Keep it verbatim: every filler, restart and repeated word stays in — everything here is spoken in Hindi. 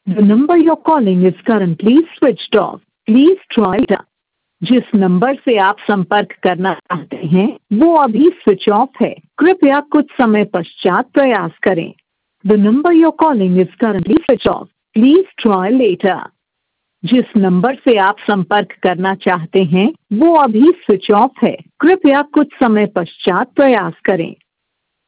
The number you're calling is currently switched off. Please try later. जिस नंबर से आप संपर्क करना चाहते हैं वो अभी स्विच ऑफ है, कृपया कुछ समय पश्चात प्रयास करें। The number you're calling is currently switched off. Please try later. जिस नंबर से आप संपर्क करना चाहते हैं वो अभी स्विच ऑफ है, कृपया कुछ समय पश्चात प्रयास करें।